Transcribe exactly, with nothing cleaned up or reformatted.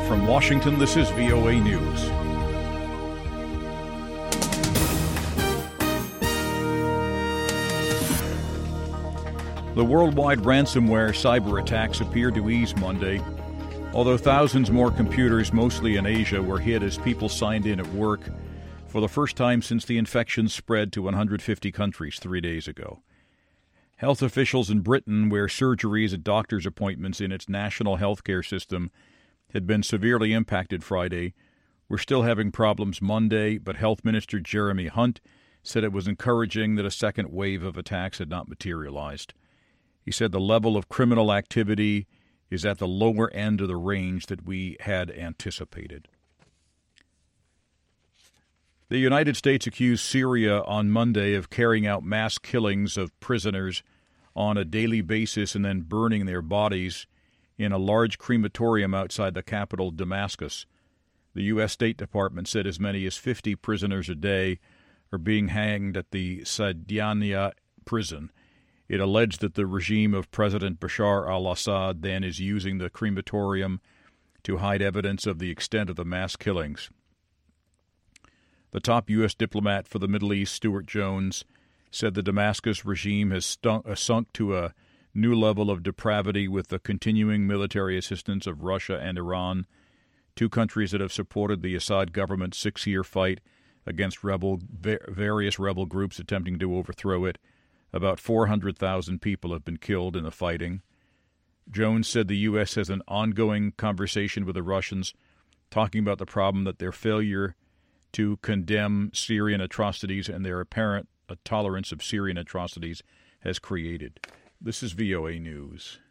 From Washington, this is V O A News. The worldwide ransomware cyber attacks appear to ease Monday, although thousands more computers, mostly in Asia, were hit as people signed in at work for the first time since the infection spread to one hundred fifty countries three days ago. Health officials in Britain, where surgeries and doctor's appointments in its national healthcare system had been severely impacted Friday, were still having problems Monday, but Health Minister Jeremy Hunt said it was encouraging that a second wave of attacks had not materialized. He said the level of criminal activity is at the lower end of the range that we had anticipated. The United States accused Syria on Monday of carrying out mass killings of prisoners on a daily basis and then burning their bodies in a large crematorium outside the capital, Damascus. The U S. State Department said as many as fifty prisoners a day are being hanged at the Saydnaya prison. It alleged that the regime of President Bashar al-Assad then is using the crematorium to hide evidence of the extent of the mass killings. The top U S diplomat for the Middle East, Stuart Jones, said the Damascus regime has stunk, uh, sunk to a new level of depravity with the continuing military assistance of Russia and Iran, two countries that have supported the Assad government's six-year fight against rebel various rebel groups attempting to overthrow it. About four hundred thousand people have been killed in the fighting. Jones said the U S has an ongoing conversation with the Russians, talking about the problem that their failure to condemn Syrian atrocities and their apparent tolerance of Syrian atrocities has created. This is V O A News.